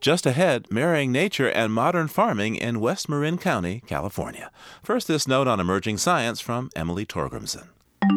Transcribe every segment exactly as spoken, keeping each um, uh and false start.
Just ahead, marrying nature and modern farming in West Marin County, California. First, this note on emerging science from Emily Torgrimson.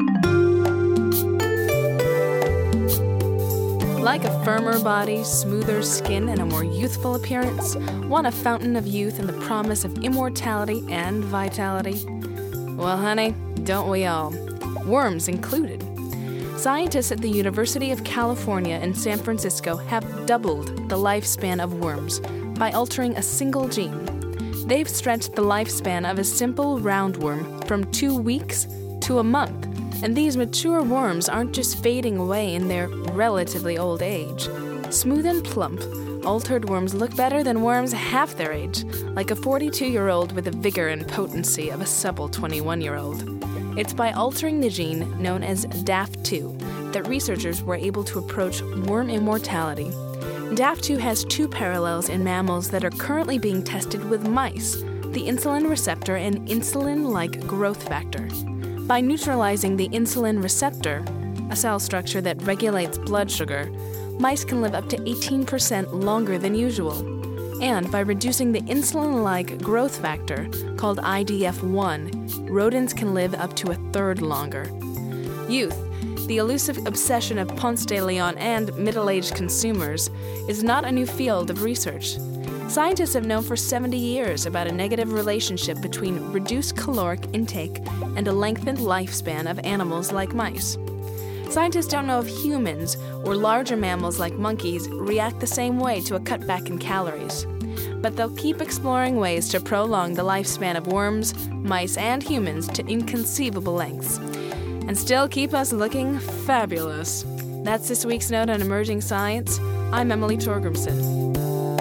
Like a firmer body, smoother skin, and a more youthful appearance, want a fountain of youth and the promise of immortality and vitality? Well, honey, don't we all? Worms included. Scientists at the University of California in San Francisco have doubled the lifespan of worms by altering a single gene. They've stretched the lifespan of a simple roundworm from two weeks to a month. And these mature worms aren't just fading away in their relatively old age. Smooth and plump, altered worms look better than worms half their age, like a forty-two-year-old with the vigor and potency of a supple twenty-one-year-old. It's by altering the gene known as D A F two that researchers were able to approach worm immortality. D A F two has two parallels in mammals that are currently being tested with mice, the insulin receptor and insulin-like growth factor. By neutralizing the insulin receptor, a cell structure that regulates blood sugar, mice can live up to eighteen percent longer than usual. And by reducing the insulin-like growth factor, called I D F one, rodents can live up to a third longer. Youth, the elusive obsession of Ponce de Leon and middle-aged consumers, is not a new field of research. Scientists have known for seventy years about a negative relationship between reduced caloric intake and a lengthened lifespan of animals like mice. Scientists don't know if humans or larger mammals like monkeys react the same way to a cutback in calories. But they'll keep exploring ways to prolong the lifespan of worms, mice, and humans to inconceivable lengths. And still keep us looking fabulous. That's this week's note on emerging science. I'm Emily Torgrimson.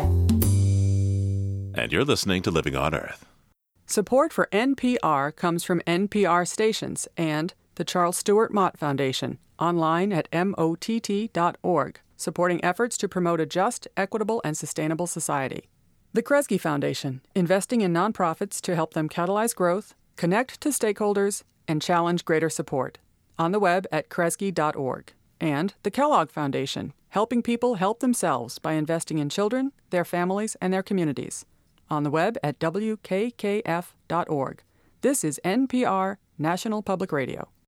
And you're listening to Living on Earth. Support for N P R comes from N P R stations and the Charles Stewart Mott Foundation, online at mott dot org, supporting efforts to promote a just, equitable, and sustainable society. The Kresge Foundation, investing in nonprofits to help them catalyze growth, connect to stakeholders, and challenge greater support, on the web at kresge dot org. And the Kellogg Foundation, helping people help themselves by investing in children, their families, and their communities, on the web at w k k f dot org. This is N P R, National Public Radio.